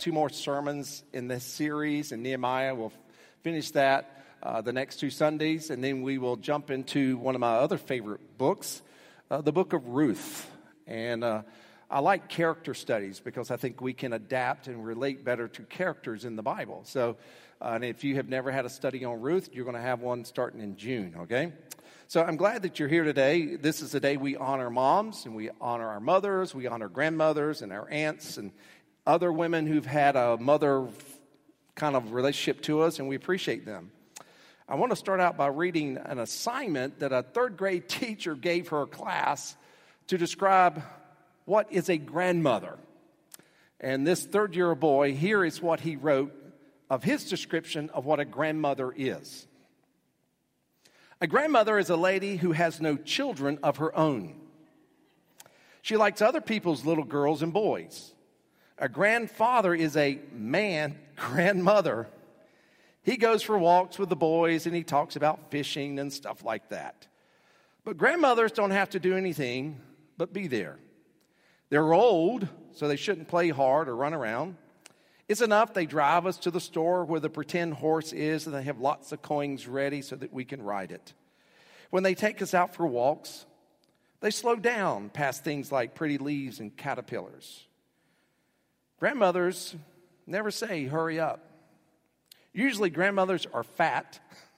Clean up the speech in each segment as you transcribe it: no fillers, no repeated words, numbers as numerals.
2 more sermons in this series in Nehemiah. We'll finish that the next 2 Sundays, and then we will jump into one of my other favorite books, the book of Ruth. And I like character studies because I think we can adapt and relate better to characters in the Bible. So, and if you have never had a study on Ruth, you're going to have one starting in June, okay? So I'm glad that you're here today. This is the day we honor moms, and we honor our mothers, we honor grandmothers and our aunts and other women who've had a mother kind of relationship to us, and we appreciate them. I want to start out by reading an assignment that a 3rd grade teacher gave her class to describe what is a grandmother. And this 3rd-year boy, here is what he wrote of his description of what a grandmother is. A grandmother is a lady who has no children of her own. She likes other people's little girls and boys. A grandfather is a man grandmother. He goes for walks with the boys and he talks about fishing and stuff like that. But grandmothers don't have to do anything but be there. They're old, so they shouldn't play hard or run around. It's enough they drive us to the store where the pretend horse is, and they have lots of coins ready so that we can ride it. When they take us out for walks, they slow down past things like pretty leaves and caterpillars. Grandmothers never say, hurry up. Usually grandmothers are fat,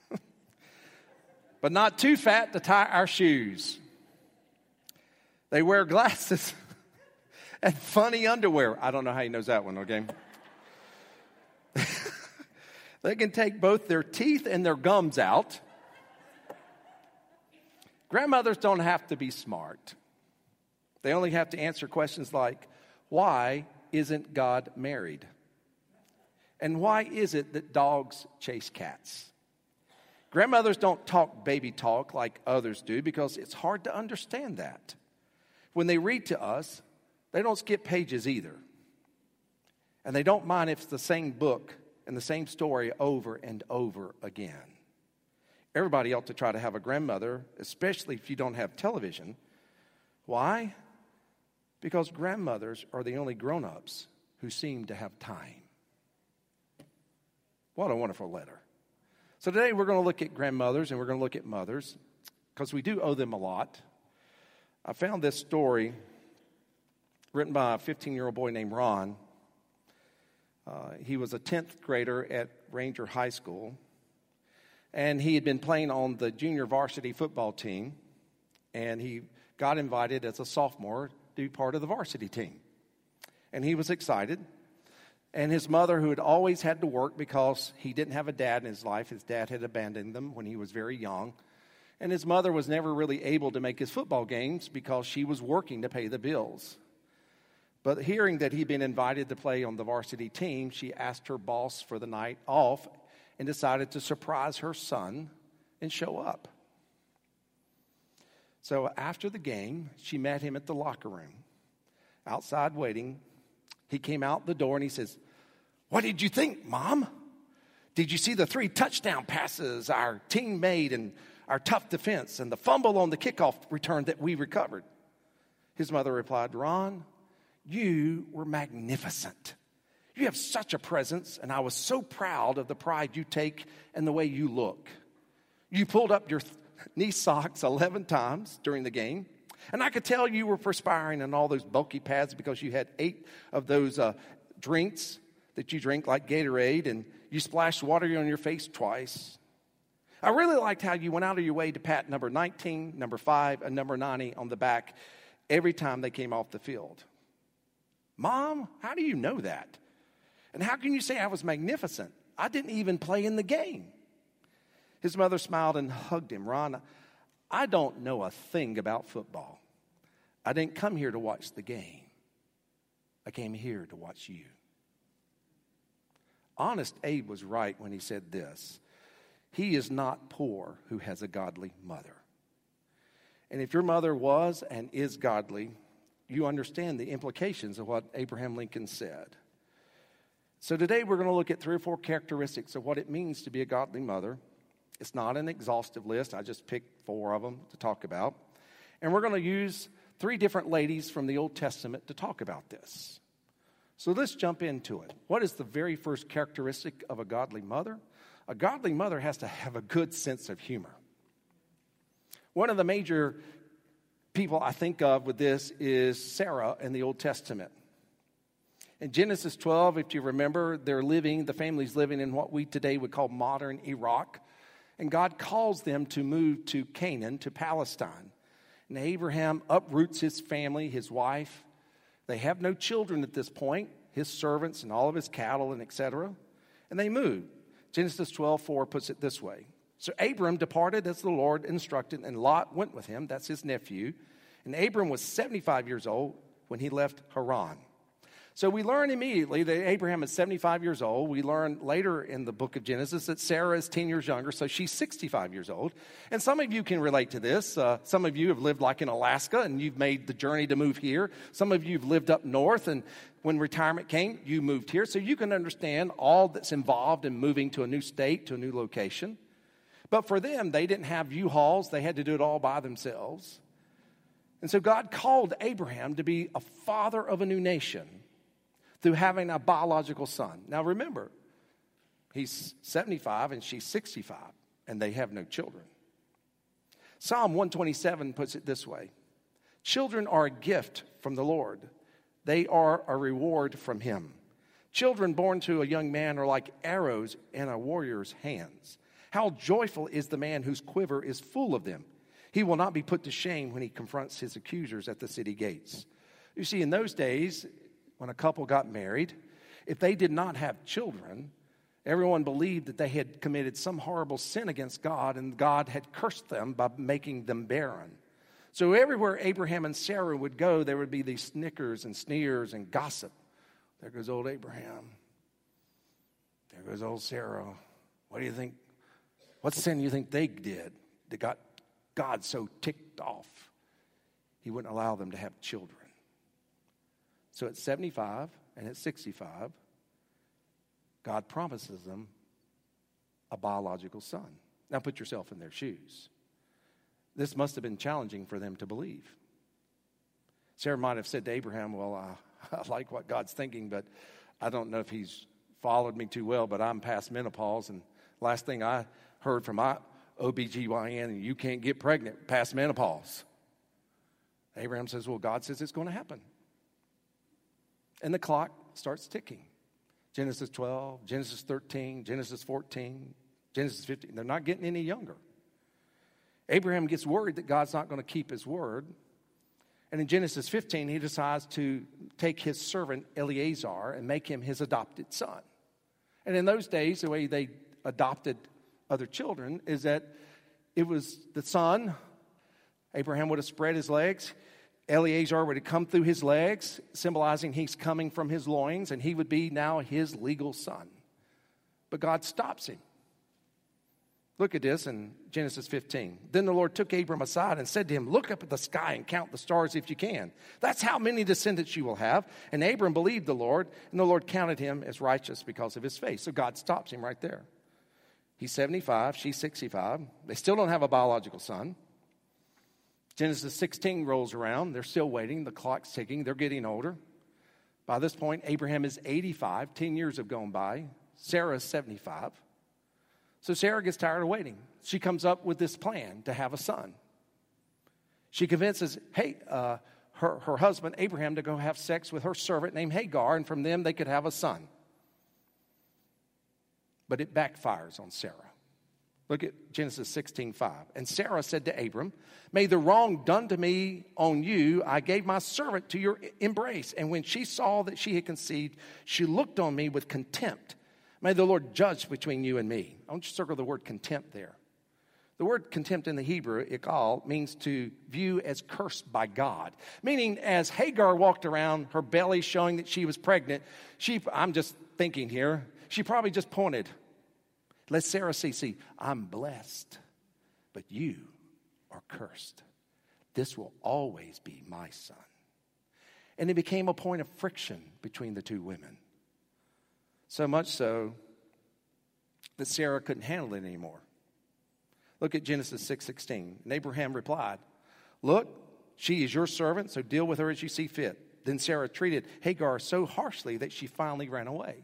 but not too fat to tie our shoes. They wear glasses and funny underwear. I don't know how he knows that one, okay? They can take both their teeth and their gums out. Grandmothers don't have to be smart. They only have to answer questions like, why isn't God married? And why is it that dogs chase cats? Grandmothers don't talk baby talk like others do because it's hard to understand that. When they read to us, they don't skip pages either. And they don't mind if it's the same book and the same story over and over again. Everybody ought to try to have a grandmother, especially if you don't have television. Why? Because grandmothers are the only grown-ups who seem to have time. What a wonderful letter. So today we're going to look at grandmothers and we're going to look at mothers because we do owe them a lot. I found this story written by a 15-year-old boy named Ron. He was a 10th grader at Ranger High School, and he had been playing on the junior varsity football team, and he got invited as a sophomore to be part of the varsity team. And he was excited, and his mother, who had always had to work because he didn't have a dad in his life, his dad had abandoned them when he was very young, and his mother was never really able to make his football games because she was working to pay the bills. But hearing that he'd been invited to play on the varsity team, she asked her boss for the night off and decided to surprise her son and show up. So after the game, she met him at the locker room, outside waiting. He came out the door and he says, "What did you think, Mom? Did you see the 3 touchdown passes our team made and our tough defense and the fumble on the kickoff return that we recovered?" His mother replied, "Ron, you were magnificent. You have such a presence, and I was so proud of the pride you take and the way you look. You pulled up your knee socks 11 times during the game, and I could tell you were perspiring in all those bulky pads because you had 8 of those drinks that you drink like Gatorade, and you splashed water on your face twice. I really liked how you went out of your way to pat number 19, number 5, and number 90 on the back every time they came off the field." "Mom, how do you know that? And how can you say I was magnificent? I didn't even play in the game." His mother smiled and hugged him. "Ron, I don't know a thing about football. I didn't come here to watch the game. I came here to watch you." Honest Abe was right when he said this: he is not poor who has a godly mother. And if your mother was and is godly, you understand the implications of what Abraham Lincoln said. So today we're going to look at 3 or 4 characteristics of what it means to be a godly mother. It's not an exhaustive list. I just picked 4 of them to talk about. And we're going to use 3 different ladies from the Old Testament to talk about this. So let's jump into it. What is the very first characteristic of a godly mother? A godly mother has to have a good sense of humor. One of the major people I think of with this is Sarah in the Old Testament. In Genesis 12, if you remember, the family's living in what we today would call modern Iraq. And God calls them to move to Canaan, to Palestine. And Abraham uproots his family, his wife. They have no children at this point, his servants and all of his cattle and etc. And they move. Genesis 12:4 puts it this way. So Abram departed as the Lord instructed, and Lot went with him. That's his nephew. And Abram was 75 years old when he left Haran. So we learn immediately that Abraham is 75 years old. We learn later in the book of Genesis that Sarah is 10 years younger, so she's 65 years old. And some of you can relate to this. Some of you have lived like in Alaska, and you've made the journey to move here. Some of you have lived up north, and when retirement came, you moved here. So you can understand all that's involved in moving to a new state, to a new location. But for them, they didn't have U-Hauls. They had to do it all by themselves. And so God called Abraham to be a father of a new nation through having a biological son. Now remember, he's 75 and she's 65, and they have no children. Psalm 127 puts it this way. Children are a gift from the Lord. They are a reward from him. Children born to a young man are like arrows in a warrior's hands. How joyful is the man whose quiver is full of them. He will not be put to shame when he confronts his accusers at the city gates. You see, in those days, when a couple got married, if they did not have children, everyone believed that they had committed some horrible sin against God, and God had cursed them by making them barren. So everywhere Abraham and Sarah would go, there would be these snickers and sneers and gossip. There goes old Abraham. There goes old Sarah. What do you think? What sin do you think they did that got God so ticked off he wouldn't allow them to have children? So at 75 and at 65, God promises them a biological son. Now put yourself in their shoes. This must have been challenging for them to believe. Sarah might have said to Abraham, well, I like what God's thinking, but I don't know if he's followed me too well, but I'm past menopause, and last thing I heard from my OBGYN, and you can't get pregnant past menopause. Abraham says, well, God says it's going to happen. And the clock starts ticking. Genesis 12, Genesis 13, Genesis 14, Genesis 15. They're not getting any younger. Abraham gets worried that God's not going to keep his word. And in Genesis 15, he decides to take his servant Eliezer and make him his adopted son. And in those days, the way they adopted other children is that it was the son. Abraham would have spread his legs. Eliezer would have come through his legs, symbolizing he's coming from his loins, and he would be now his legal son. But God stops him. Look at this in Genesis 15. Then the Lord took Abram aside and said to him, look up at the sky and count the stars if you can. That's how many descendants you will have. And Abram believed the Lord, and the Lord counted him as righteous because of his faith. So God stops him right there. He's 75, she's 65. They still don't have a biological son. Genesis 16 rolls around. They're still waiting. The clock's ticking. They're getting older. By this point, Abraham is 85. 10 years have gone by. Sarah is 75. So Sarah gets tired of waiting. She comes up with this plan to have a son. She convinces her husband, Abraham, to go have sex with her servant named Hagar, and from them they could have a son. But it backfires on Sarah. Look at Genesis 16:5. And Sarah said to Abram, may the wrong done to me on you, I gave my servant to your embrace. And when she saw that she had conceived, she looked on me with contempt. May the Lord judge between you and me. I want you to circle the word contempt there. The word contempt in the Hebrew, ikal, means to view as cursed by God. Meaning, as Hagar walked around, her belly showing that she was pregnant, I'm just thinking here, she probably just pointed. Let Sarah see, I'm blessed, but you are cursed. This will always be my son. And it became a point of friction between the two women. So much so that Sarah couldn't handle it anymore. Look at Genesis 6:16. And Abraham replied, look, she is your servant, so deal with her as you see fit. Then Sarah treated Hagar so harshly that she finally ran away.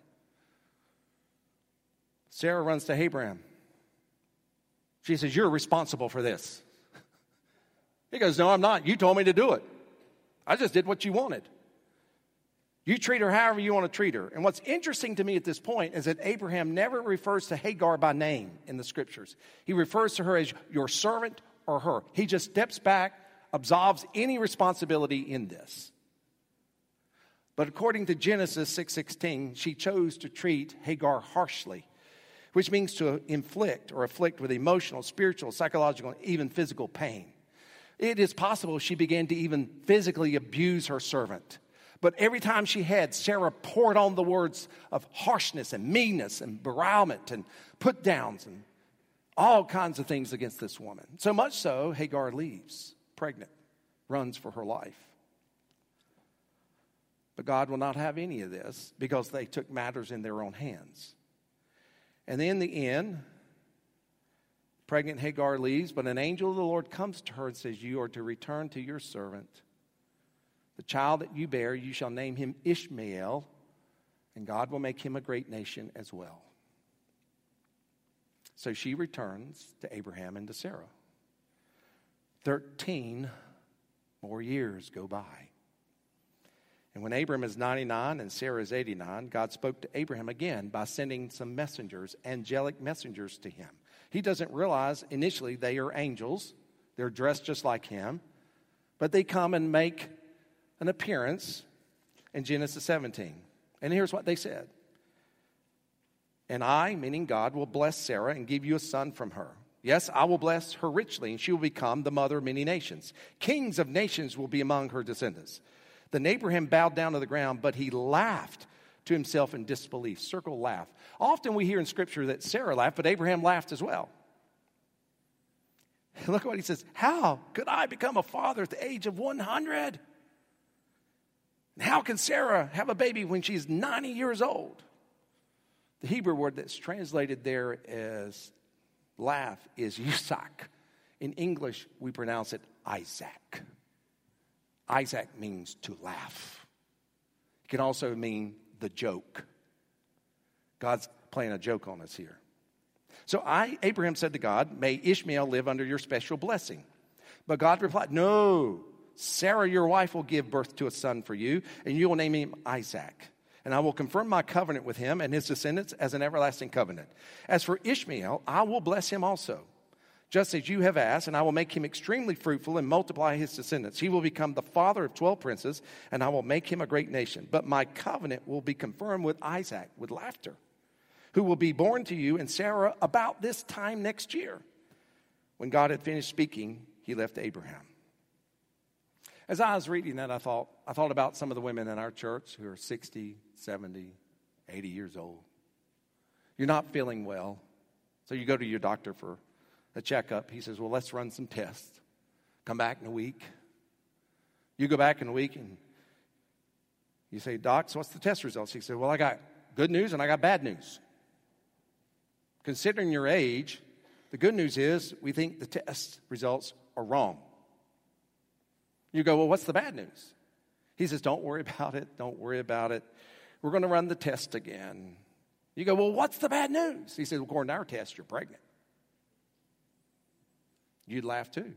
Sarah runs to Abraham. She says, "You're responsible for this." He goes, "No, I'm not. You told me to do it. I just did what you wanted. You treat her however you want to treat her." And what's interesting to me at this point is that Abraham never refers to Hagar by name in the scriptures. He refers to her as your servant or her. He just steps back, absolves any responsibility in this. But according to Genesis 6:16, she chose to treat Hagar harshly, which means to inflict or afflict with emotional, spiritual, psychological, and even physical pain. It is possible she began to even physically abuse her servant. But every time she had, Sarah poured on the words of harshness and meanness and berailment and put downs and all kinds of things against this woman. So much so, Hagar leaves, pregnant, runs for her life. But God will not have any of this because they took matters in their own hands. And then in the end, pregnant Hagar leaves, but an angel of the Lord comes to her and says, "You are to return to your servant. The child that you bear, you shall name him Ishmael, and God will make him a great nation as well." So she returns to Abraham and to Sarah. 13 more years go by. And when Abram is 99 and Sarah is 89, God spoke to Abraham again by sending some messengers, angelic messengers to him. He doesn't realize initially they are angels. They're dressed just like him. But they come and make an appearance in Genesis 17. And here's what they said. "And I," meaning God, "will bless Sarah and give you a son from her. Yes, I will bless her richly, and she will become the mother of many nations. Kings of nations will be among her descendants." Then Abraham bowed down to the ground, but he laughed to himself in disbelief. Circle laugh. Often we hear in Scripture that Sarah laughed, but Abraham laughed as well. Look what he says. "How could I become a father at the age of 100? And how can Sarah have a baby when she's 90 years old?" The Hebrew word that's translated there as laugh is Yitzhak. In English, we pronounce it Isaac. Isaac means to laugh. It can also mean the joke. God's playing a joke on us here. So Abraham said to God, "May Ishmael live under your special blessing." But God replied, "No, Sarah, your wife, will give birth to a son for you, and you will name him Isaac. And I will confirm my covenant with him and his descendants as an everlasting covenant. As for Ishmael, I will bless him also, just as you have asked, and I will make him extremely fruitful and multiply his descendants. He will become the father of 12 princes, and I will make him a great nation. But my covenant will be confirmed with Isaac, with laughter, who will be born to you and Sarah about this time next year." When God had finished speaking, he left Abraham. As I was reading that, I thought about some of the women in our church who are 60, 70, 80 years old. You're not feeling well, so you go to your doctor for a checkup. He says, "Well, let's run some tests. Come back in a week." You go back in a week and you say, "Doc, so what's the test results?" He said, "Well, I got good news and I got bad news. Considering your age, the good news is we think the test results are wrong." You go, "Well, what's the bad news?" He says, "Don't worry about it. Don't worry about it. We're going to run the test again." You go, "Well, what's the bad news?" He says, "Well, according to our test, you're pregnant." You'd laugh too.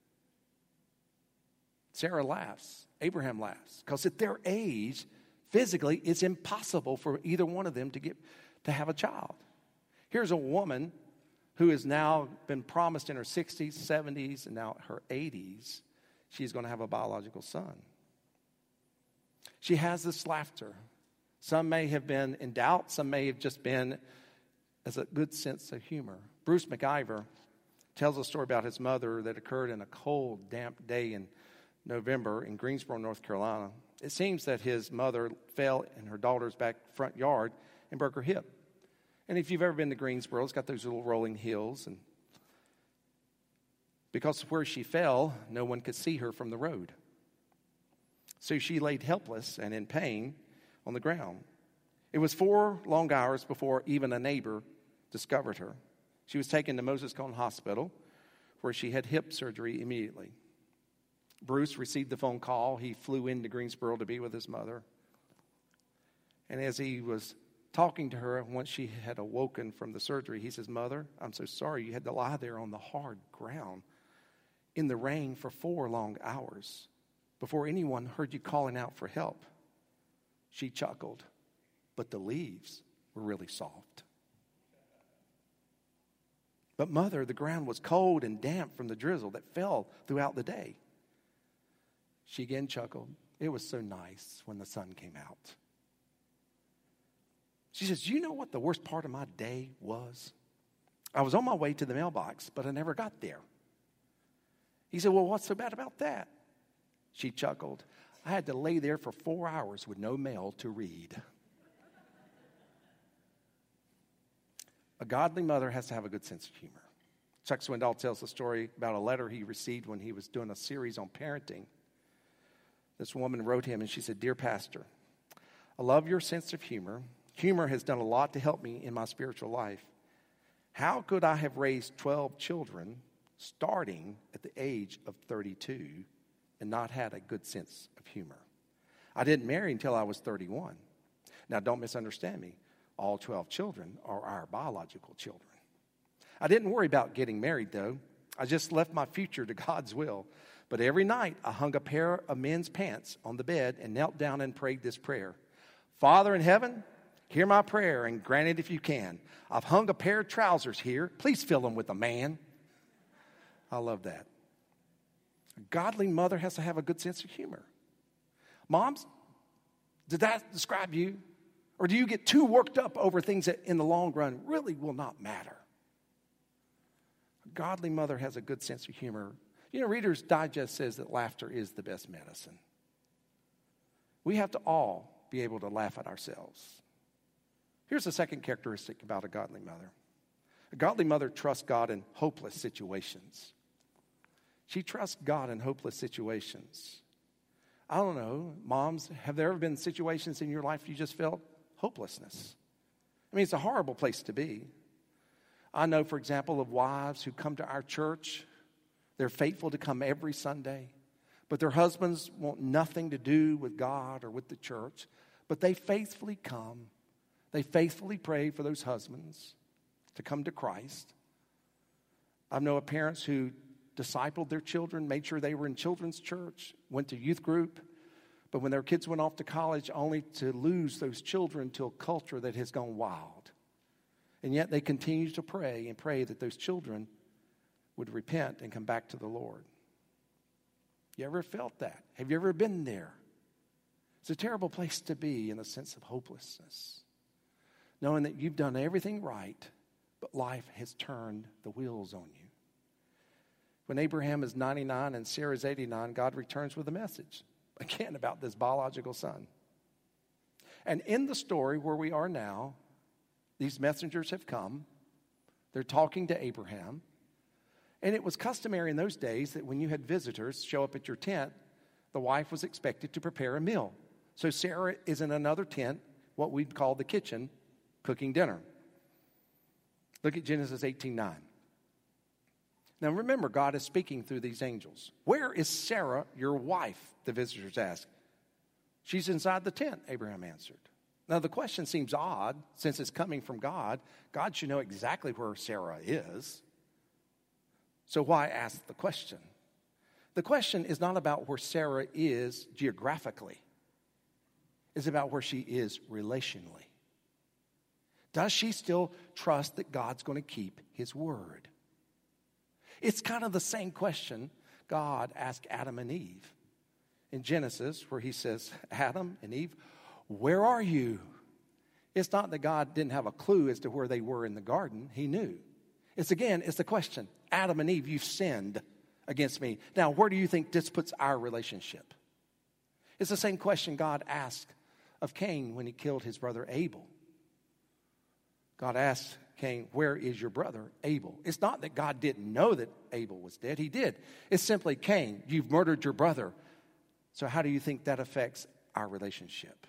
Sarah laughs. Abraham laughs. Because at their age, physically, it's impossible for either one of them to have a child. Here's a woman who has now been promised in her 60s, 70s, and now her 80s, she's going to have a biological son. She has this laughter. Some may have been in doubt. Some may have just been as a good sense of humor. Bruce McIver tells a story about his mother that occurred in a cold, damp day in November in Greensboro, North Carolina. It seems that his mother fell in her daughter's back front yard and broke her hip. And if you've ever been to Greensboro, it's got those little rolling hills. And because of where she fell, no one could see her from the road. So she laid helpless and in pain on the ground. It was 4 long hours before even a neighbor discovered her. She was taken to Moses Cone Hospital, where she had hip surgery immediately. Bruce received the phone call. He flew into Greensboro to be with his mother. And as he was talking to her, once she had awoken from the surgery, he says, "Mother, I'm so sorry you had to lie there on the hard ground in the rain for 4 long hours before anyone heard you calling out for help." She chuckled, but the leaves were really soft. "But Mother, the ground was cold and damp from the drizzle that fell throughout the day." She again chuckled. "It was so nice when the sun came out." She says, "Do you know what the worst part of my day was? I was on my way to the mailbox, but I never got there." He said, "Well, what's so bad about that?" She chuckled. "I had to lay there for 4 hours with no mail to read." A godly mother has to have a good sense of humor. Chuck Swindoll tells a story about a letter he received when he was doing a series on parenting. This woman wrote him and she said, "Dear Pastor, I love your sense of humor. Humor has done a lot to help me in my spiritual life. How could I have raised 12 children starting at the age of 32 and not had a good sense of humor? I didn't marry until I was 31. Now, don't misunderstand me. All 12 children are our biological children. I didn't worry about getting married, though. I just left my future to God's will. But every night, I hung a pair of men's pants on the bed and knelt down and prayed this prayer. Father in heaven, hear my prayer and grant it if you can. I've hung a pair of trousers here. Please fill them with a man." I love that. A godly mother has to have a good sense of humor. Moms, did that describe you? Or do you get too worked up over things that in the long run really will not matter? A godly mother has a good sense of humor. You know, Reader's Digest says that laughter is the best medicine. We have to all be able to laugh at ourselves. Here's the second characteristic about a godly mother. A godly mother trusts God in hopeless situations. She trusts God in hopeless situations. I don't know, moms, have there ever been situations in your life you just felt hopelessness? I mean, it's a horrible place to be. I know, for example, of wives who come to our church. They're faithful to come every Sunday, but their husbands want nothing to do with God or with the church. But they faithfully come. They faithfully pray for those husbands to come to Christ. I know of parents who discipled their children, made sure they were in children's church, went to youth group, but when their kids went off to college, only to lose those children to a culture that has gone wild. And yet they continue to pray and pray that those children would repent and come back to the Lord. You ever felt that? Have you ever been there? It's a terrible place to be in the sense of hopelessness, knowing that you've done everything right, but life has turned the wheels on you. When Abraham is 99 and Sarah's 89, God returns with a message, again, about this biological son. And in the story where we are now, these messengers have come. They're talking to Abraham. And it was customary in those days that when you had visitors show up at your tent, the wife was expected to prepare a meal. So Sarah is in another tent, what we'd call the kitchen, cooking dinner. Look at Genesis 18:9. Now remember, God is speaking through these angels. "Where is Sarah, your wife?" the visitors asked. "She's inside the tent," Abraham answered. Now the question seems odd since it's coming from God. God should know exactly where Sarah is. So why ask the question? The question is not about where Sarah is geographically. It's about where she is relationally. Does she still trust that God's going to keep his word? It's kind of the same question God asked Adam and Eve in Genesis, where he says, "Adam and Eve, where are you?" It's not that God didn't have a clue as to where they were in the garden. He knew. It's the question. Adam and Eve, you've sinned against me. Now, where do you think this puts our relationship? It's the same question God asked of Cain when he killed his brother Abel. God asked Cain, "Where is your brother Abel?" It's not that God didn't know that Abel was dead. He did. It's simply, "Cain, you've murdered your brother." So how do you think that affects our relationship?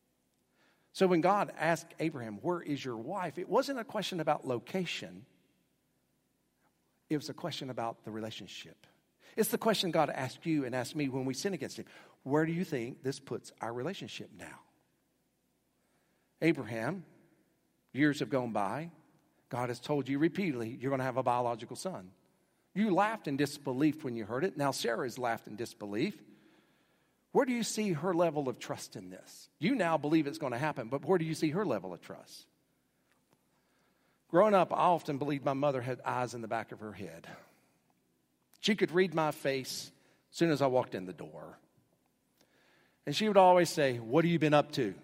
So when God asked Abraham, "Where is your wife?" it wasn't a question about location. It was a question about the relationship. It's the question God asks you and asks me when we sin against him. Where do you think this puts our relationship now? Abraham, years have gone by. God has told you repeatedly you're going to have a biological son. You laughed in disbelief when you heard it. Now Sarah has laughed in disbelief. Where do you see her level of trust in this? You now believe it's going to happen, but where do you see her level of trust? Growing up, I often believed my mother had eyes in the back of her head. She could read my face as soon as I walked in the door. And she would always say, "What have you been up to?"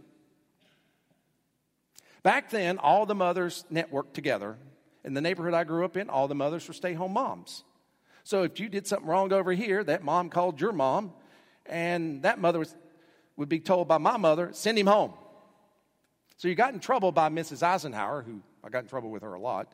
Back then, all the mothers networked together. In the neighborhood I grew up in, all the mothers were stay-home moms. So if you did something wrong over here, that mom called your mom, and that mother would be told by my mother, "Send him home." So you got in trouble by Mrs. Eisenhower, who I got in trouble with her a lot.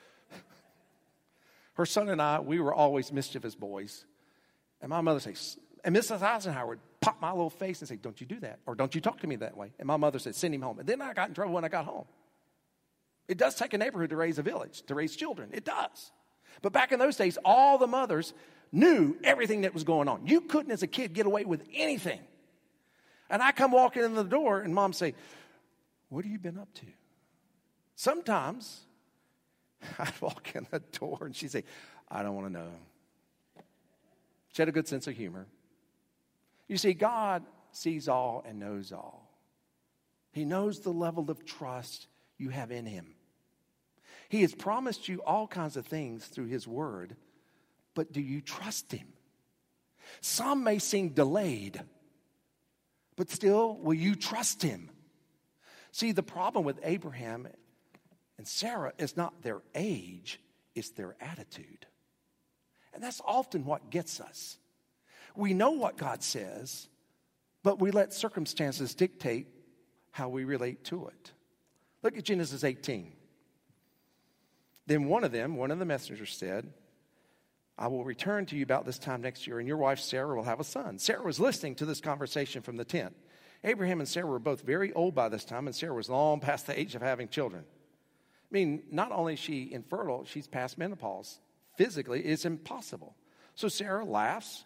Her son and I, we were always mischievous boys. And my mother says, and Mrs. Eisenhower would pop my little face and say, "Don't you do that," or "Don't you talk to me that way." And my mother said, "Send him home." And then I got in trouble when I got home. It does take a neighborhood to raise a village, to raise children. It does. But back in those days, all the mothers knew everything that was going on. You couldn't, as a kid, get away with anything. And I come walking in the door, and Mom say, "What have you been up to?" Sometimes I'd walk in the door, and she'd say, "I don't want to know." She had a good sense of humor. You see, God sees all and knows all. He knows the level of trust you have in him. He has promised you all kinds of things through his word, but do you trust him? Some may seem delayed, but still, will you trust him? See, the problem with Abraham and Sarah is not their age, it's their attitude. And that's often what gets us. We know what God says, but we let circumstances dictate how we relate to it. Look at Genesis 18. Then one of the messengers said, "I will return to you about this time next year, and your wife Sarah will have a son." Sarah was listening to this conversation from the tent. Abraham and Sarah were both very old by this time, and Sarah was long past the age of having children. I mean, not only is she infertile, she's past menopause. Physically, it's impossible. So Sarah laughs.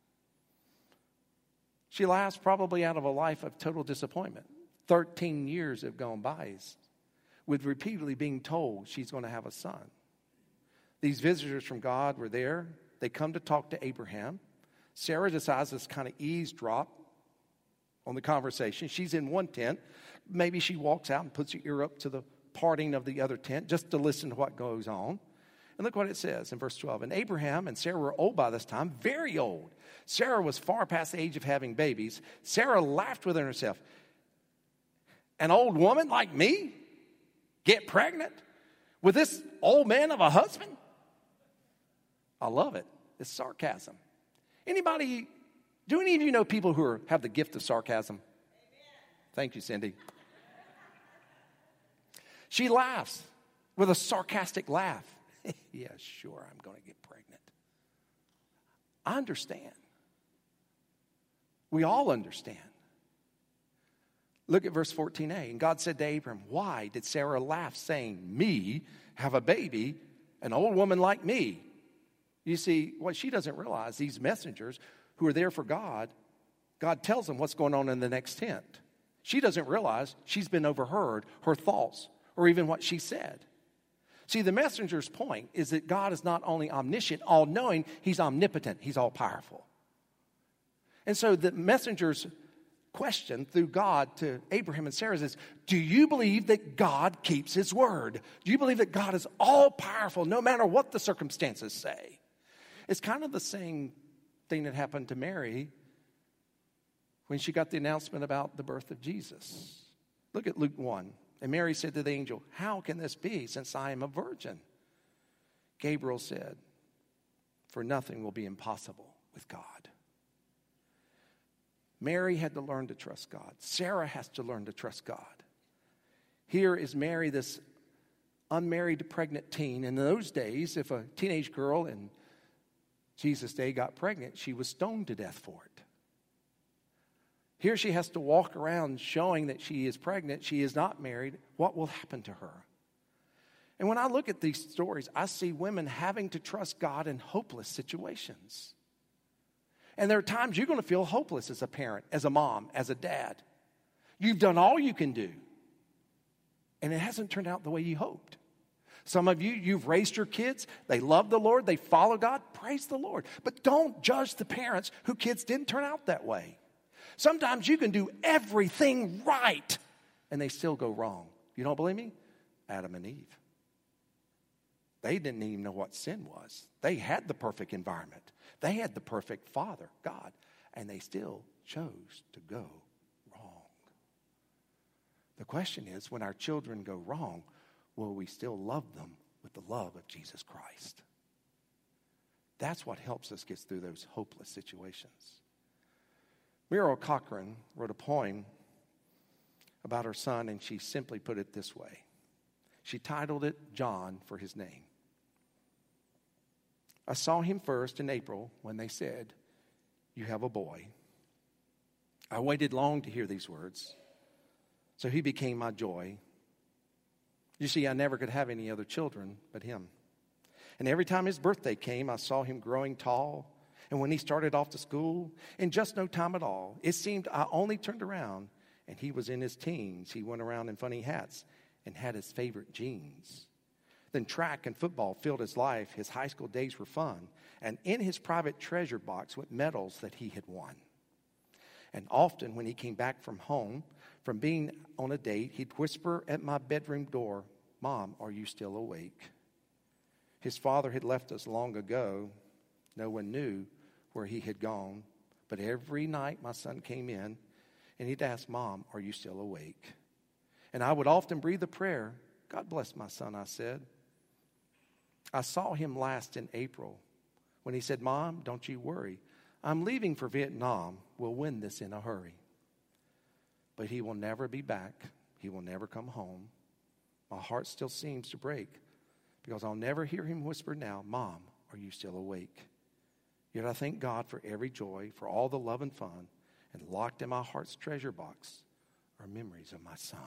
She laughs probably out of a life of total disappointment. 13 years have gone by with repeatedly being told she's going to have a son. These visitors from God were there. They come to talk to Abraham. Sarah decides to kind of eavesdrop on the conversation. She's in one tent. Maybe she walks out and puts her ear up to the parting of the other tent just to listen to what goes on. And look what it says in verse 12. And Abraham and Sarah were old by this time, very old. Sarah was far past the age of having babies. Sarah laughed within herself. An old woman like me get pregnant with this old man of a husband? I love it. It's sarcasm. Do any of you know people who have the gift of sarcasm? Amen. Thank you, Cindy. She laughs with a sarcastic laugh. Yeah, sure, I'm going to get pregnant. I understand. We all understand. Look at verse 14a. And God said to Abram, "Why did Sarah laugh, saying, 'Me have a baby, an old woman like me?'" You see, what she doesn't realize, these messengers who are there for God, God tells them what's going on in the next tent. She doesn't realize she's been overheard, her thoughts, or even what she said. See, the messenger's point is that God is not only omniscient, all-knowing, he's omnipotent, he's all-powerful. And so the messenger's question through God to Abraham and Sarah is, do you believe that God keeps his word? Do you believe that God is all-powerful no matter what the circumstances say? It's kind of the same thing that happened to Mary when she got the announcement about the birth of Jesus. Look at Luke 1. And Mary said to the angel, "How can this be, since I am a virgin?" Gabriel said, "For nothing will be impossible with God." Mary had to learn to trust God. Sarah has to learn to trust God. Here is Mary, this unmarried pregnant teen. In those days, if a teenage girl in Jesus' day got pregnant, she was stoned to death for it. Here she has to walk around showing that she is pregnant. She is not married. What will happen to her? And when I look at these stories, I see women having to trust God in hopeless situations. And there are times you're going to feel hopeless as a parent, as a mom, as a dad. You've done all you can do, and it hasn't turned out the way you hoped. Some of you, you've raised your kids. They love the Lord. They follow God. Praise the Lord. But don't judge the parents whose kids didn't turn out that way. Sometimes you can do everything right, and they still go wrong. You don't believe me? Adam and Eve. They didn't even know what sin was. They had the perfect environment. They had the perfect Father, God, and they still chose to go wrong. The question is, when our children go wrong, will we still love them with the love of Jesus Christ? That's what helps us get through those hopeless situations. Muriel Cochran wrote a poem about her son, and she simply put it this way. She titled it, John, for his name. I saw him first in April when they said, you have a boy. I waited long to hear these words, so he became my joy. You see, I never could have any other children but him. And every time his birthday came, I saw him growing tall. And when he started off to school, in just no time at all, it seemed I only turned around and he was in his teens. He went around in funny hats and had his favorite jeans. Then track and football filled his life. His high school days were fun. And in his private treasure box went medals that he had won. And often when he came back from home, from being on a date, he'd whisper at my bedroom door, Mom, are you still awake? His father had left us long ago. No one knew where he had gone. But every night my son came in and he'd ask, Mom, are you still awake? And I would often breathe a prayer. God bless my son, I said. I saw him last in April when he said, Mom, don't you worry. I'm leaving for Vietnam. We'll win this in a hurry. But he will never be back. He will never come home. My heart still seems to break because I'll never hear him whisper now, Mom, are you still awake? Yet I thank God for every joy, for all the love and fun, and locked in my heart's treasure box are memories of my son.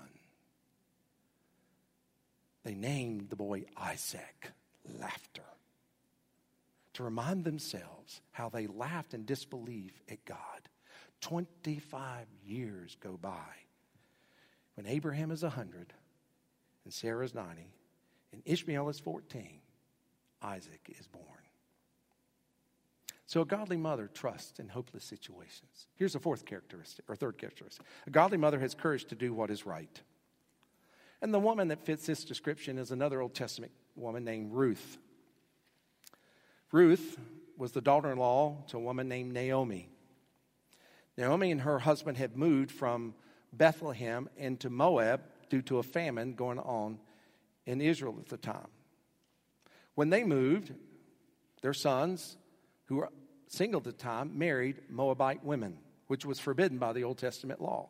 They named the boy Isaac, laughter, to remind themselves how they laughed in disbelief at God. 25 years go by when Abraham is 100 and Sarah is 90 and Ishmael is 14. Isaac is born. So a godly mother trusts in hopeless situations. Here's a third characteristic. A godly mother has courage to do what is right. And the woman that fits this description is another Old Testament woman named Ruth. Ruth was the daughter-in-law to a woman named Naomi. Naomi and her husband had moved from Bethlehem into Moab due to a famine going on in Israel at the time. When they moved, their sons, who were single at the time, married Moabite women, which was forbidden by the Old Testament law.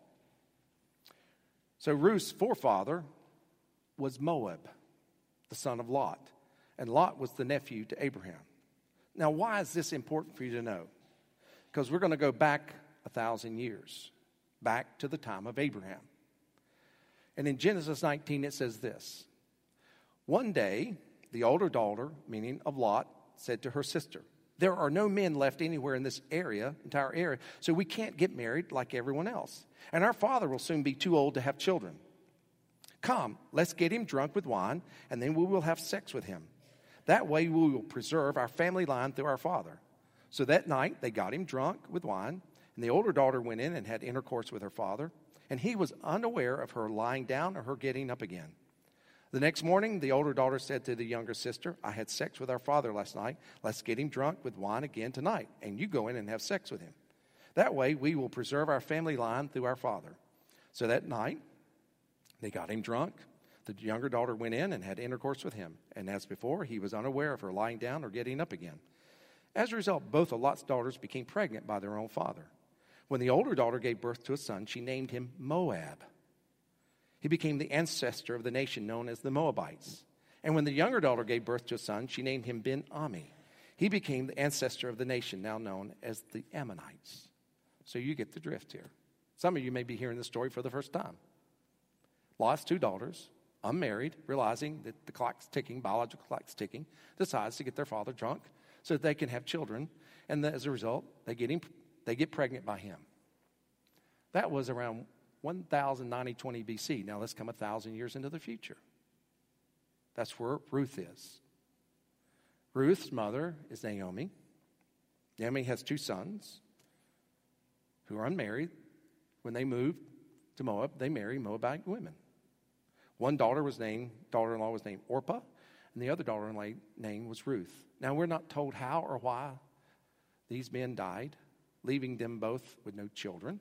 So Ruth's forefather was Moab, the son of Lot. And Lot was the nephew to Abraham. Now, why is this important for you to know? Because we're going to go back 1,000 years, back to the time of Abraham. And in Genesis 19, it says this. One day, the older daughter, meaning of Lot, said to her sister, there are no men left anywhere in this entire area, so we can't get married like everyone else. And our father will soon be too old to have children. Come, let's get him drunk with wine, and then we will have sex with him. That way we will preserve our family line through our father. So that night they got him drunk with wine, and the older daughter went in and had intercourse with her father, and he was unaware of her lying down or her getting up again. The next morning, the older daughter said to the younger sister, I had sex with our father last night. Let's get him drunk with wine again tonight, and you go in and have sex with him. That way we will preserve our family line through our father. So that night, they got him drunk. The younger daughter went in and had intercourse with him. And as before, he was unaware of her lying down or getting up again. As a result, both of Lot's daughters became pregnant by their own father. When the older daughter gave birth to a son, she named him Moab. He became the ancestor of the nation known as the Moabites. And when the younger daughter gave birth to a son, she named him Ben-Ami. He became the ancestor of the nation now known as the Ammonites. So you get the drift here. Some of you may be hearing this story for the first time. Lot's two daughters, unmarried, realizing that the clock's ticking, biological clock's ticking, decides to get their father drunk. so that they can have children. And as a result, they get pregnant by him. That was around 1020 BC. Now let's come 1,000 years into the future. That's where Ruth is. Ruth's mother is Naomi. Naomi has 2 sons who are unmarried. When they moved to Moab, they married Moabite women. One daughter-in-law was named Orpah, and the other daughter-in-law name was Ruth. Now, we're not told how or why these men died, leaving them both with no children.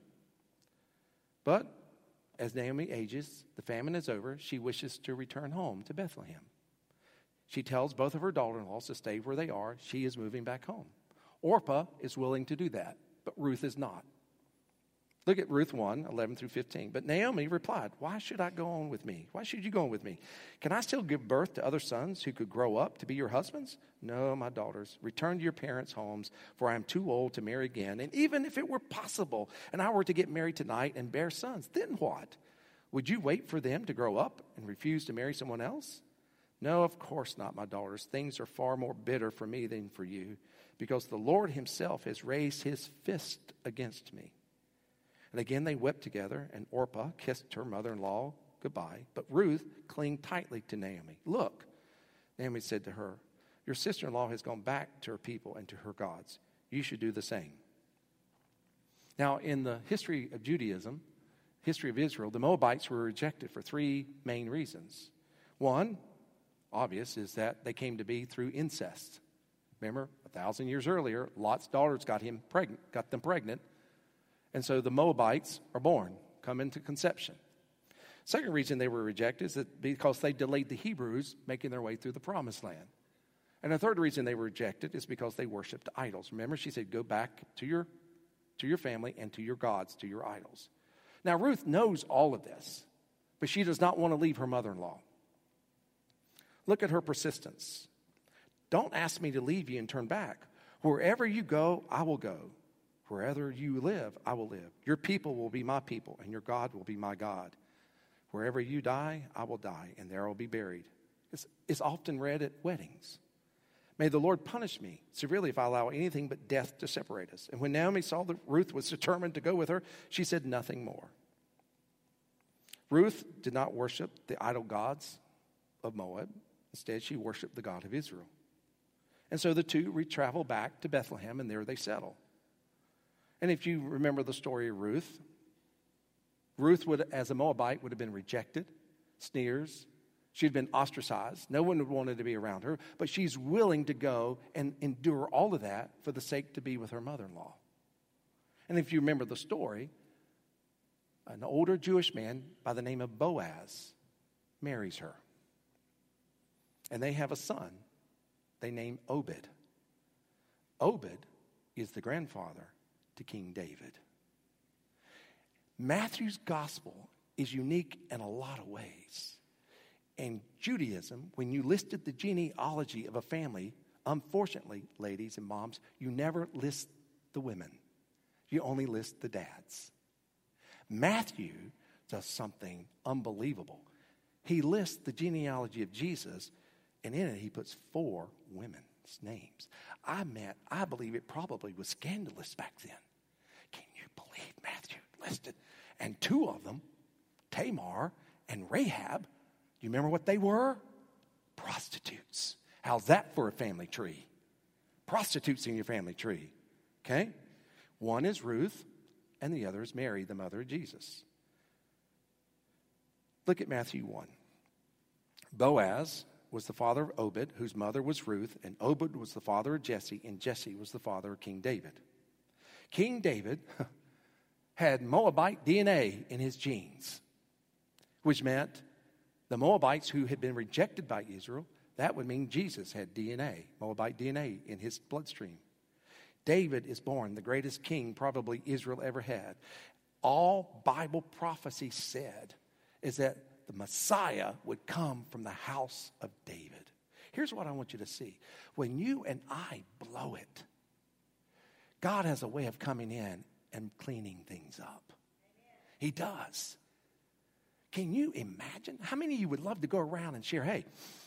But as Naomi ages, the famine is over. She wishes to return home to Bethlehem. She tells both of her daughter-in-laws to stay where they are. She is moving back home. Orpah is willing to do that, but Ruth is not. Look at Ruth 1, 11 through 15. But Naomi replied, why should I go on with me? Why should you go on with me? Can I still give birth to other sons who could grow up to be your husbands? No, my daughters, return to your parents' homes, for I am too old to marry again. And even if it were possible and I were to get married tonight and bear sons, then what? Would you wait for them to grow up and refuse to marry someone else? No, of course not, my daughters. Things are far more bitter for me than for you, because the Lord himself has raised his fist against me. And again they wept together, and Orpah kissed her mother-in-law goodbye. But Ruth clung tightly to Naomi. Look, Naomi said to her, your sister-in-law has gone back to her people and to her gods. You should do the same. Now, in the history of Judaism, history of Israel, the Moabites were rejected for 3 main reasons. One, obvious, is that they came to be through incest. Remember, 1,000 years earlier, Lot's daughters got them pregnant. And so the Moabites are born, come into conception. Second reason they were rejected is that because they delayed the Hebrews making their way through the promised land. And the third reason they were rejected is because they worshiped idols. Remember, she said, go back to your family and to your gods, to your idols. Now, Ruth knows all of this, but she does not want to leave her mother-in-law. Look at her persistence. Don't ask me to leave you and turn back. Wherever you go, I will go. Wherever you live, I will live. Your people will be my people, and your God will be my God. Wherever you die, I will die, and there I will be buried. It's often read at weddings. May the Lord punish me severely if I allow anything but death to separate us. And when Naomi saw that Ruth was determined to go with her, she said nothing more. Ruth did not worship the idol gods of Moab. Instead, she worshiped the God of Israel. And so the two travel back to Bethlehem, and there they settle. And if you remember the story of Ruth would, as a Moabite, would have been rejected, sneers. She'd been ostracized. No one would wanted to be around her. But she's willing to go and endure all of that for the sake to be with her mother-in-law. And if you remember the story, an older Jewish man by the name of Boaz marries her. And they have a son they name Obed. Obed is the grandfather to King David. Matthew's gospel is unique in a lot of ways. In Judaism, when you listed the genealogy of a family, unfortunately, ladies and moms, you never list the women. You only list the dads. Matthew does something unbelievable. He lists the genealogy of Jesus, and in it he puts 4 women's names. I believe it probably was scandalous back then. Can you believe Matthew listed? And 2 of them, Tamar and Rahab, do you remember what they were? Prostitutes. How's that for a family tree? Prostitutes in your family tree. Okay? One is Ruth, and the other is Mary, the mother of Jesus. Look at Matthew 1. Boaz was the father of Obed, whose mother was Ruth, and Obed was the father of Jesse, and Jesse was the father of King David. King David had Moabite DNA in his genes, which meant the Moabites who had been rejected by Israel, that would mean Jesus had DNA, Moabite DNA in his bloodstream. David is born, the greatest king probably Israel ever had. All Bible prophecy said is that the Messiah would come from the house of David. Here's what I want you to see. When you and I blow it, God has a way of coming in and cleaning things up. He does. Can you imagine? How many of you would love to go around and share, hey,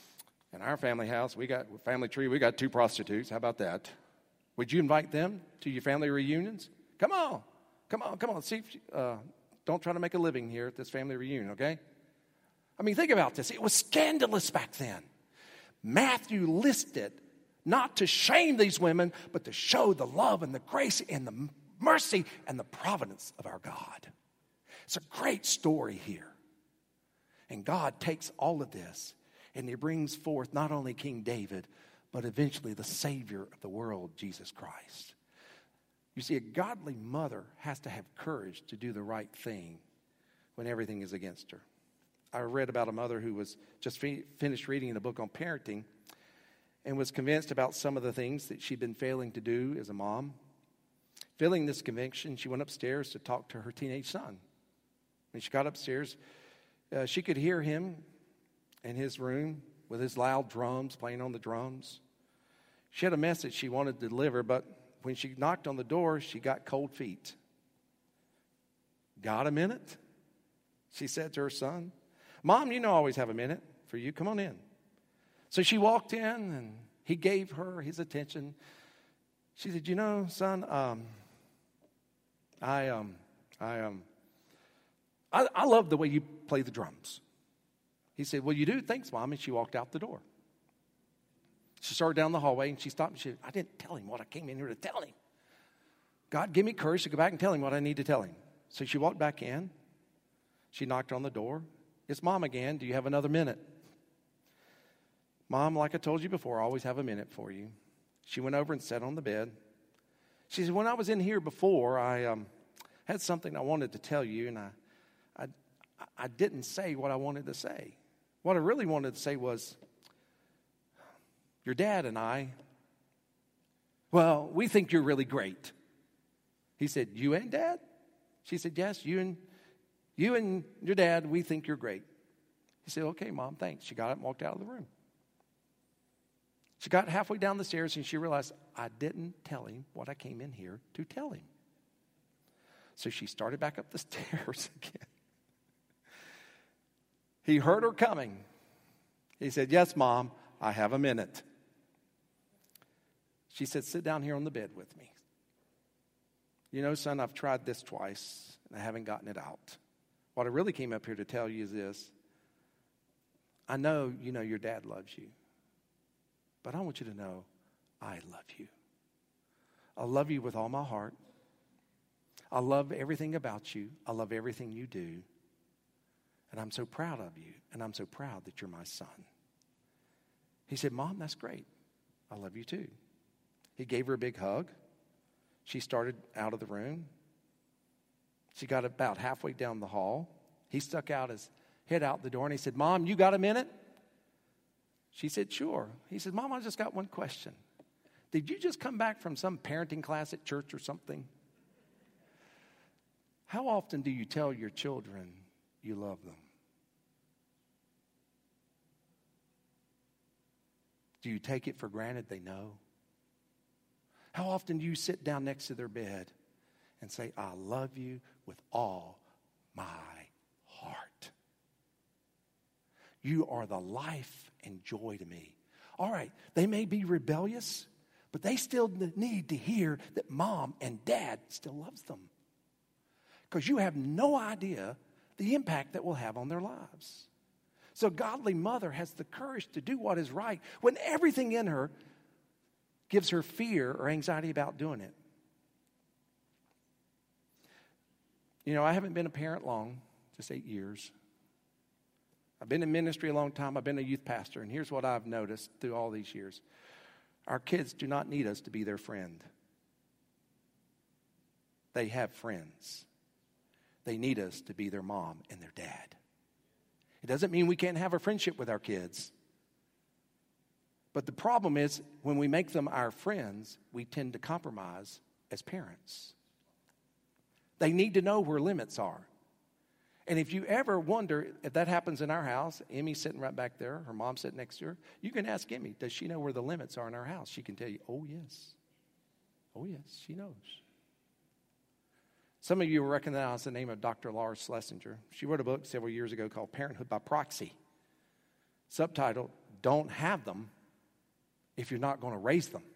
In our family house, family tree, we got 2 prostitutes. How about that? Would you invite them to your family reunions? Come on. See, don't try to make a living here at this family reunion, okay? I mean, think about this. It was scandalous back then. Matthew listed not to shame these women, but to show the love and the grace and the mercy and the providence of our God. It's a great story here. And God takes all of this and he brings forth not only King David, but eventually the Savior of the world, Jesus Christ. You see, a godly mother has to have courage to do the right thing when everything is against her. I read about a mother who was just finished reading a book on parenting and was convinced about some of the things that she'd been failing to do as a mom. Feeling this conviction, she went upstairs to talk to her teenage son. When she got upstairs, she could hear him in his room with his loud drums, playing on the drums. She had a message she wanted to deliver, but when she knocked on the door, she got cold feet. "Got a minute?" she said to her son. "Mom, you know I always have a minute for you. Come on in." So she walked in, and he gave her his attention. She said, "You know, son, I love the way you play the drums." He said, "Well, you do? Thanks, Mom." And she walked out the door. She started down the hallway, and she stopped and she said, "I didn't tell him what I came in here to tell him. God, give me courage to go back and tell him what I need to tell him." So she walked back in. She knocked on the door. "It's Mom again. Do you have another minute?" "Mom, like I told you before, I always have a minute for you." She went over and sat on the bed. She said, "When I was in here before, I had something I wanted to tell you, and I didn't say what I wanted to say. What I really wanted to say was, your dad and I, well, we think you're really great." He said, "You and Dad?" She said, "Yes, you and your dad, we think you're great." He said, "Okay, Mom, thanks." She got up and walked out of the room. She got halfway down the stairs and she realized, I didn't tell him what I came in here to tell him. So she started back up the stairs again. He heard her coming. He said, "Yes, Mom, I have a minute." She said, "Sit down here on the bed with me. You know, son, I've tried this twice and I haven't gotten it out. What I really came up here to tell you is this. I know you know your dad loves you, but I want you to know I love you. I love you with all my heart. I love everything about you. I love everything you do. And I'm so proud of you, and I'm so proud that you're my son." He said, "Mom, that's great. I love you too." He gave her a big hug. She started out of the room. She got about halfway down the hall. He stuck out his head out the door, and he said, "Mom, you got a minute?" She said, "Sure." He said, "Mom, I just got one question. Did you just come back from some parenting class at church or something? How often do you tell your children you love them? Do you take it for granted they know? How often do you sit down next to their bed and say, I love you with all my heart? You are the life and joy to me. All right, they may be rebellious, but they still need to hear that mom and dad still loves them. Because you have no idea the impact that will have on their lives. So a godly mother has the courage to do what is right when everything in her gives her fear or anxiety about doing it. You know, I haven't been a parent long, just 8 years. I've been in ministry a long time. I've been a youth pastor, and here's what I've noticed through all these years. Our kids do not need us to be their friend. They have friends. They need us to be their mom and their dad. It doesn't mean we can't have a friendship with our kids. But the problem is when we make them our friends, we tend to compromise as parents. They need to know where limits are. And if you ever wonder if that happens in our house, Emmy's sitting right back there, her mom's sitting next to her, you can ask Emmy, does she know where the limits are in our house? She can tell you, oh yes. Oh yes, she knows. Some of you will recognize the name of Dr. Laura Schlesinger. She wrote a book several years ago called Parenthood by Proxy. Subtitled, don't have them if you're not going to raise them.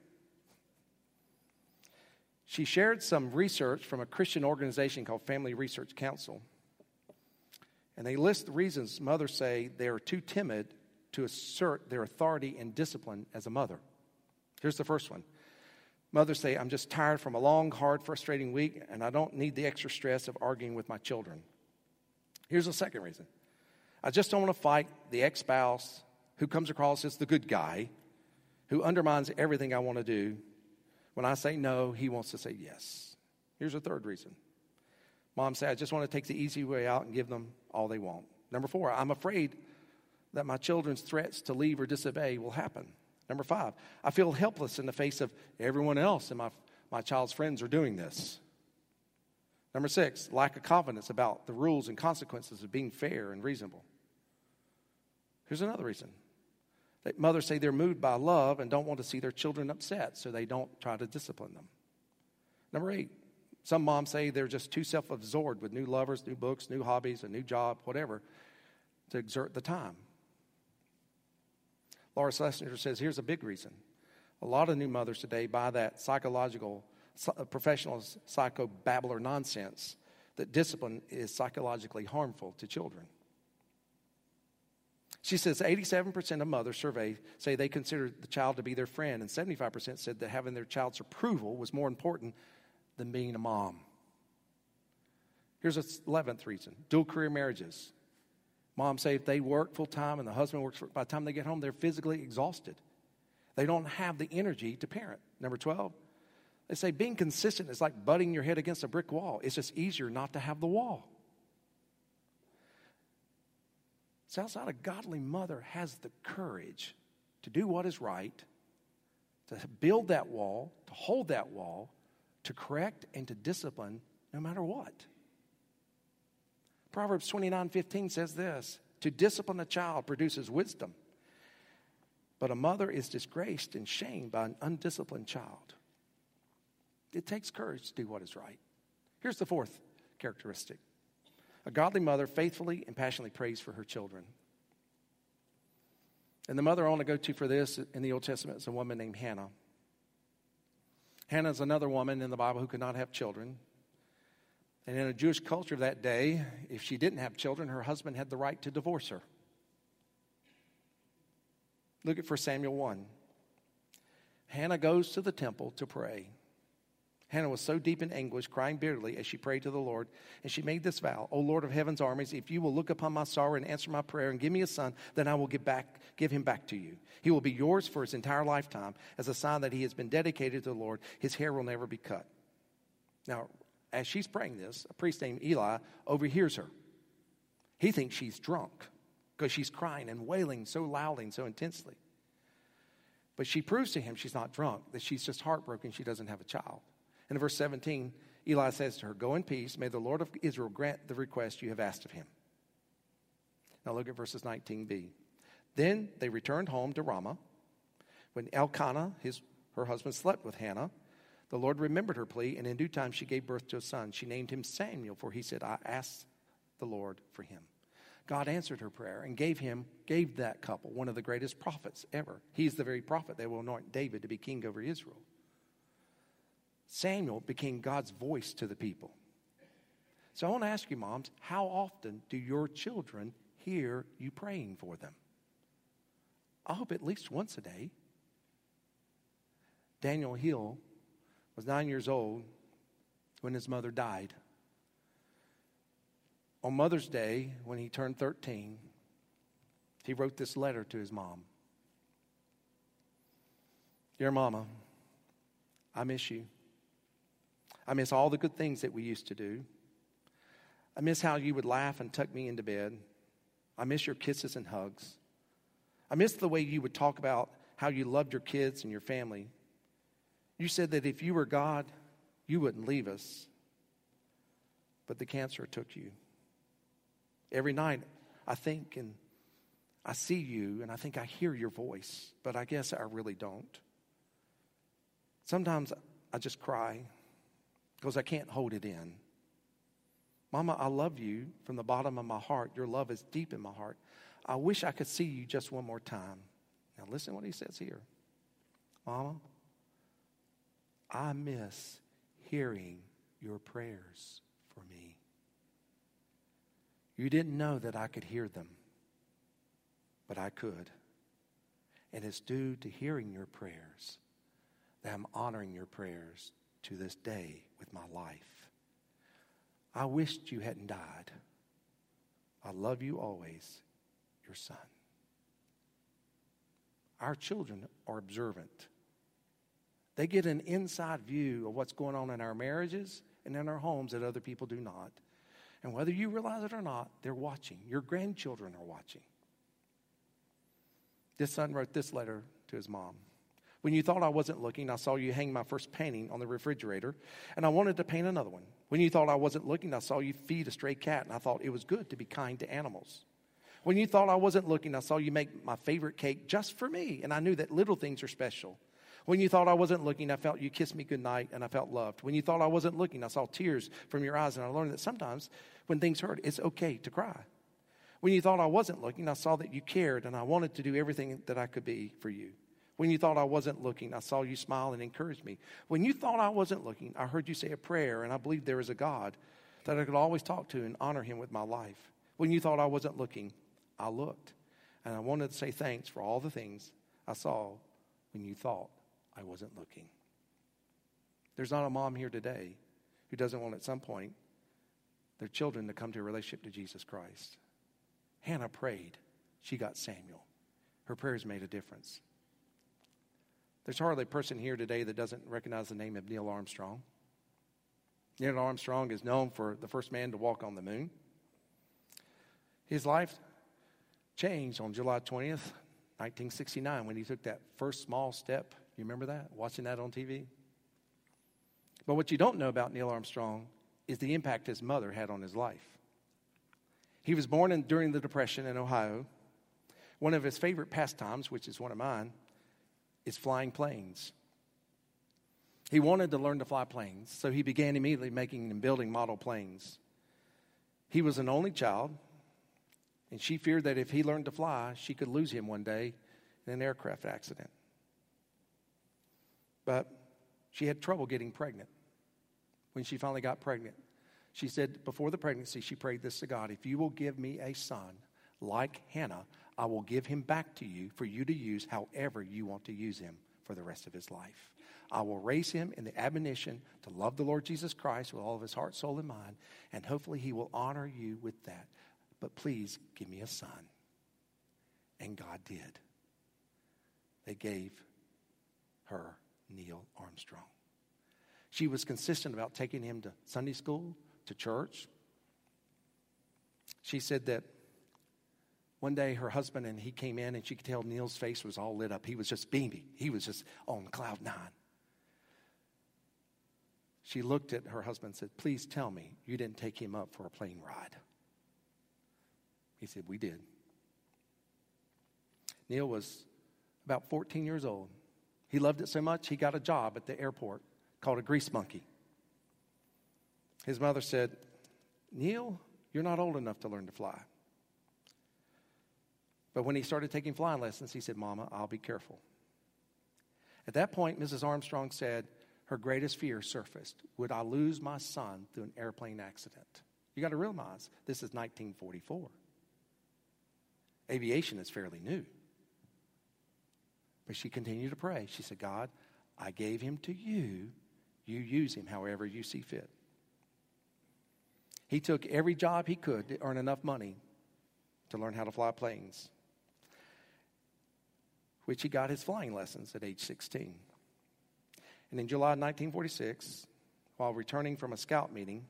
She shared some research from a Christian organization called Family Research Council. And they list the reasons mothers say they are too timid to assert their authority and discipline as a mother. Here's the first one. Mothers say, I'm just tired from a long, hard, frustrating week, and I don't need the extra stress of arguing with my children. Here's the second reason. I just don't want to fight the ex-spouse who comes across as the good guy, who undermines everything I want to do. When I say no, he wants to say yes. Here's a third reason. Mom said, I just want to take the easy way out and give them all they want. Number 4, I'm afraid that my children's threats to leave or disobey will happen. Number 5, I feel helpless in the face of everyone else and my child's friends are doing this. Number 6, lack of confidence about the rules and consequences of being fair and reasonable. Here's another reason. That mothers say they're moved by love and don't want to see their children upset, so they don't try to discipline them. Number 8, some moms say they're just too self-absorbed with new lovers, new books, new hobbies, a new job, whatever, to exert the time. Laura Schlesinger says, here's a big reason. A lot of new mothers today buy that professional psycho-babbler nonsense that discipline is psychologically harmful to children. She says 87% of mothers surveyed say they consider the child to be their friend, and 75% said that having their child's approval was more important than being a mom. Here's the 11th reason. Dual career marriages. Moms say if they work full-time and the husband works, by the time they get home, they're physically exhausted. They don't have the energy to parent. Number 12, they say being consistent is like butting your head against a brick wall. It's just easier not to have the wall. Sounds like a godly mother has the courage to do what is right, to build that wall, to hold that wall, to correct and to discipline no matter what. Proverbs 29:15 says this, to discipline a child produces wisdom, but a mother is disgraced and shamed by an undisciplined child. It takes courage to do what is right. Here's the fourth characteristic. A godly mother faithfully and passionately prays for her children. And the mother I want to go to for this in the Old Testament is a woman named Hannah. Hannah is another woman in the Bible who could not have children. And in a Jewish culture of that day, if she didn't have children, her husband had the right to divorce her. Look at 1 Samuel 1. Hannah goes to the temple to pray. Hannah was so deep in anguish, crying bitterly as she prayed to the Lord. And she made this vow, O Lord of heaven's armies, if you will look upon my sorrow and answer my prayer and give me a son, then I will give him back to you. He will be yours for his entire lifetime as a sign that he has been dedicated to the Lord. His hair will never be cut. Now, as she's praying this, a priest named Eli overhears her. He thinks she's drunk because she's crying and wailing so loudly and so intensely. But she proves to him she's not drunk, that she's just heartbroken she doesn't have a child. And in verse 17, Eli says to her, go in peace. May the Lord of Israel grant the request you have asked of him. Now look at verses 19b. Then they returned home to Ramah. When Elkanah, her husband, slept with Hannah, the Lord remembered her plea, and in due time she gave birth to a son. She named him Samuel, for he said, I asked the Lord for him. God answered her prayer and gave that couple one of the greatest prophets ever. He's the very prophet that will anoint David to be king over Israel. Samuel became God's voice to the people. So I want to ask you, moms, how often do your children hear you praying for them? I hope at least once a day. Daniel Hill was 9 years old when his mother died. On Mother's Day, when he turned 13, he wrote this letter to his mom. Dear Mama, I miss you. I miss all the good things that we used to do. I miss how you would laugh and tuck me into bed. I miss your kisses and hugs. I miss the way you would talk about how you loved your kids and your family. You said that if you were God, you wouldn't leave us. But the cancer took you. Every night I think and I see you and I think I hear your voice, but I guess I really don't. Sometimes I just cry because I can't hold it in. Mama, I love you from the bottom of my heart. Your love is deep in my heart. I wish I could see you just one more time. listen to what he says here. Mama, I miss hearing your prayers for me. You didn't know that I could hear them, but I could. And it's due to hearing your prayers that I'm honoring your prayers to this day with my life. I wished you hadn't died. I love you always, your son. Our children are observant. They get an inside view of what's going on in our marriages and in our homes that other people do not. And whether you realize it or not, they're watching. Your grandchildren are watching. This son wrote this letter to his mom. When you thought I wasn't looking, I saw you hang my first painting on the refrigerator, and I wanted to paint another one. When you thought I wasn't looking, I saw you feed a stray cat, and I thought it was good to be kind to animals. When you thought I wasn't looking, I saw you make my favorite cake just for me, and I knew that little things are special. When you thought I wasn't looking, I felt you kiss me goodnight, and I felt loved. When you thought I wasn't looking, I saw tears from your eyes, and I learned that sometimes when things hurt, it's okay to cry. When you thought I wasn't looking, I saw that you cared, and I wanted to do everything that I could be for you. When you thought I wasn't looking, I saw you smile and encourage me. When you thought I wasn't looking, I heard you say a prayer, and I believed there is a God that I could always talk to and honor him with my life. When you thought I wasn't looking, I looked, and I wanted to say thanks for all the things I saw when you thought I wasn't looking. There's not a mom here today who doesn't want at some point their children to come to a relationship to Jesus Christ. Hannah prayed. She got Samuel. Her prayers made a difference. There's hardly a person here today that doesn't recognize the name of Neil Armstrong. Neil Armstrong is known for the first man to walk on the moon. His life changed on July 20th, 1969, when he took that first small step. You remember that? Watching that on TV? But what you don't know about Neil Armstrong is the impact his mother had on his life. He was born during the Depression in Ohio. One of his favorite pastimes, which is one of mine, is flying planes. He wanted to learn to fly planes, so he began immediately making and building model planes. He was an only child, and she feared that if he learned to fly, she could lose him one day in an aircraft accident. But she had trouble getting pregnant. When she finally got pregnant, she said before the pregnancy, she prayed this to God: if you will give me a son like Hannah, I will give him back to you for you to use however you want to use him for the rest of his life. I will raise him in the admonition to love the Lord Jesus Christ with all of his heart, soul, and mind, and hopefully he will honor you with that. But please give me a son. And God did. They gave her Neil Armstrong. She was consistent about taking him to Sunday school, to church. She said that one day her husband and he came in and she could tell Neil's face was all lit up. He was just beaming. He was just on cloud nine. She looked at her husband and said, please tell me you didn't take him up for a plane ride. He said, we did. Neil was about 14 years old. He loved it so much, he got a job at the airport called a grease monkey. His mother said, Neil, you're not old enough to learn to fly. But when he started taking flying lessons, he said, Mama, I'll be careful. At that point, Mrs. Armstrong said her greatest fear surfaced. Would I lose my son through an airplane accident? You got to realize this is 1944. Aviation is fairly new. But she continued to pray. She said, God, I gave him to you. You use him however you see fit. He took every job he could to earn enough money to learn how to fly planes, which he got his flying lessons at age 16. And in July 1946, while returning from a scout meeting,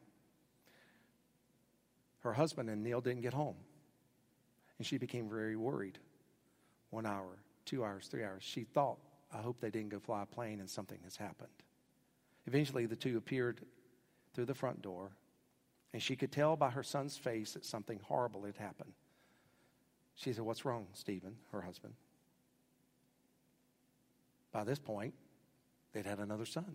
her husband and Neil didn't get home. And she became very worried. 1 hour, 2 hours, 3 hours. She thought, I hope they didn't go fly a plane and something has happened. Eventually, the two appeared through the front door, and she could tell by her son's face that something horrible had happened. She said, what's wrong, Stephen, her husband? By this point, they'd had another son.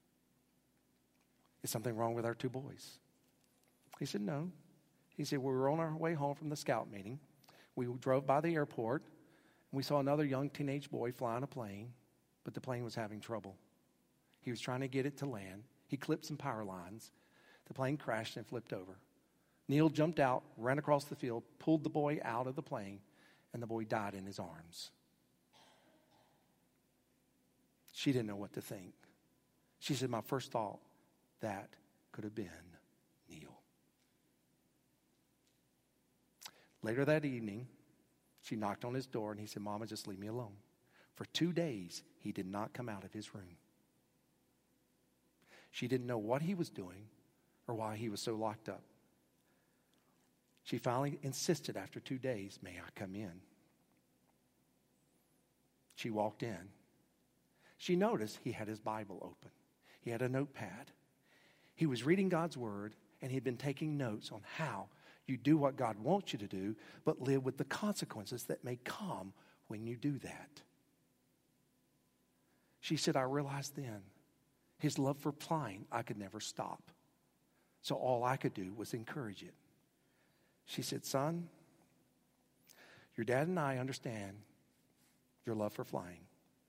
Is something wrong with our two boys? He said, no. He said, we were on our way home from the scout meeting. We drove by the airport, We saw another young teenage boy flying a plane, but the plane was having trouble. He was trying to get it to land. He clipped some power lines. The plane crashed and flipped over. Neil jumped out, ran across the field, pulled the boy out of the plane, and the boy died in his arms. She didn't know what to think. She said, my first thought, that could have been Neil. Later that evening, she knocked on his door and he said, Mama, just leave me alone. For 2 days, he did not come out of his room. She didn't know what he was doing or why he was so locked up. She finally insisted after 2 days, may I come in? She walked in. She noticed he had his Bible open. He had a notepad. He was reading God's word, and he had been taking notes on how you do what God wants you to do, but live with the consequences that may come when you do that. She said, I realized then his love for flying, I could never stop. So all I could do was encourage it. She said, son, your dad and I understand your love for flying.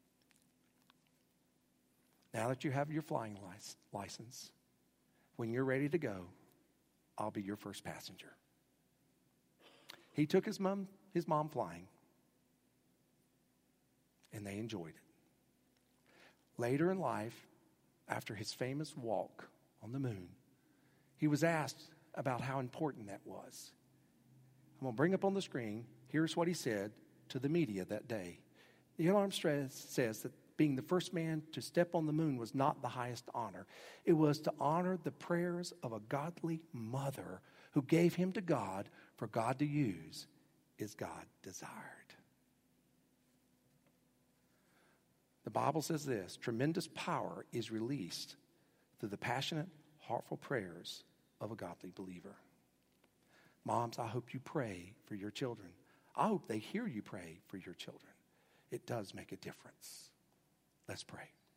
Now that you have your flying license, when you're ready to go, I'll be your first passenger. He took his mom flying, and they enjoyed it. Later in life, after his famous walk on the moon, he was asked about how important that was. I'm going to bring up on the screen, here's what he said to the media that day. Neil Armstrong says that being the first man to step on the moon was not the highest honor. It was to honor the prayers of a godly mother who gave him to God for God to use as God desired. The Bible says this, tremendous power is released through the passionate, heartful prayers of a godly believer. Moms, I hope you pray for your children. I hope they hear you pray for your children. It does make a difference. Let's pray.